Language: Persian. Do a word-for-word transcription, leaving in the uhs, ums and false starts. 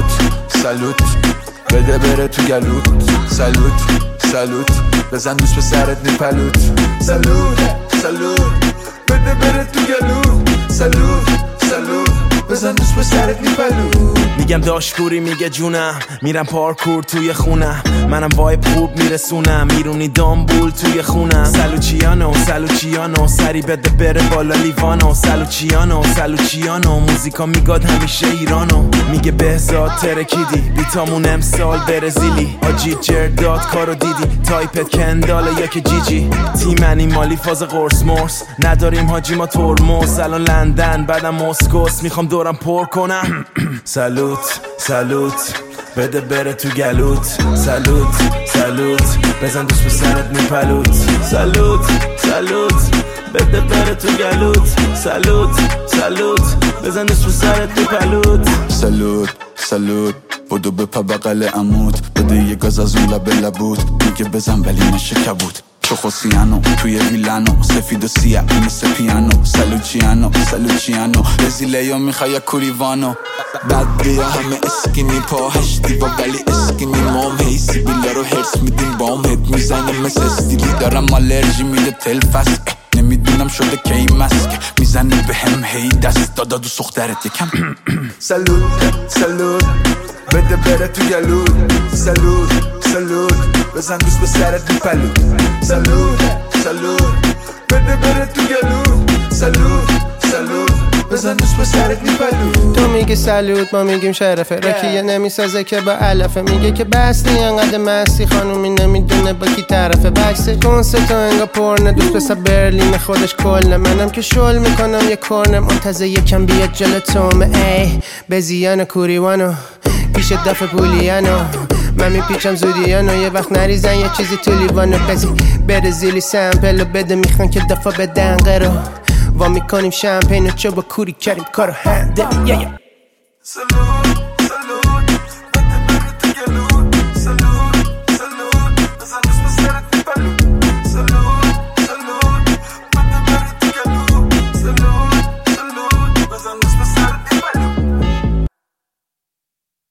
سلوت بده بره تو گلوت سلوت سلوت بزن دوست به سرت میپلوت سلوت سلوت بده بره تو گلوت سلوت سلوت بزن دوست به سرت میپلوت میگم داشپوری میگه جونم میرم پارکور توی خونم منم وایب خوب میرسونم میرونی دامبول توی خونم سلوچیانو سلوچیانو سری بده بره بالا لیوانو سلوچیانو سلوچیانو موزیکا میگاد همیشه ایرانو میگه بهزاد ترکیدی بیتامون امسال برزیلی آجی جرداد کارو دیدی تایپت کنداله یا که جیجی تیمنی مالی فاز قرص مرس نداریم حاجی ما ترمز الان لندن بعدم مسکوس میخوام دورم پر کنم سلوت سلوت بده بره تو گلوت سلوت سلوت بزن دوست به سرت میپلوت سلوت سلوت بده بره تو گلوت سلوت سلوت بزن دوست به سرت میپلوت سلوت سلوت بدو بپا بغل عمود بده یه گاز از اون لب لبود میگه بزن ولی نشه کبود چخوسیانو توی ویلانو سفید و سیاه مثل پیانو سلوچیانو سلوچیانو رزیله یا میخوای یا کوریوانو بعد بیا همه اسکینی پا هشتی و ولی اسکینی مام هیسی بیلا رو هرس میدیم بام هد میزنه مثل استیلی دارم آلرژی میده تلفست نمیدونم شده کی مسک میزنه به هم هی دست دادا دو سخترت یکم سلوت سلوت بده بره تو گلوت سلوت سلوت بزن دوست به سرت میپلوت سلوت سلوت بده بره تو گلوت سلوت سلوت بزن دوست به سرت میپلوت تو میگی سلوت ما میگیم شرفه راکیه نمیسازه که با علفه میگه که بستی انقدر مستی خانومی نمیدونه با کی طرفه بکسه کنسه تو انگا پرنه دوست پسر برلین خودش کله منم که شل میکنم یه کرنه منتظر یکم بیاد جلو تومه ای بزیانو کوریوانو پیش دفع پولیانو من میپیچم زودیانو یه وقت نریزن یه چیزی تو لیوانو بزی برزیلی سمپلو بده میخوان که دفع بدن قرو وا میکنیم شمپین و چوبا کوری کریم کارو هنده yeah, yeah.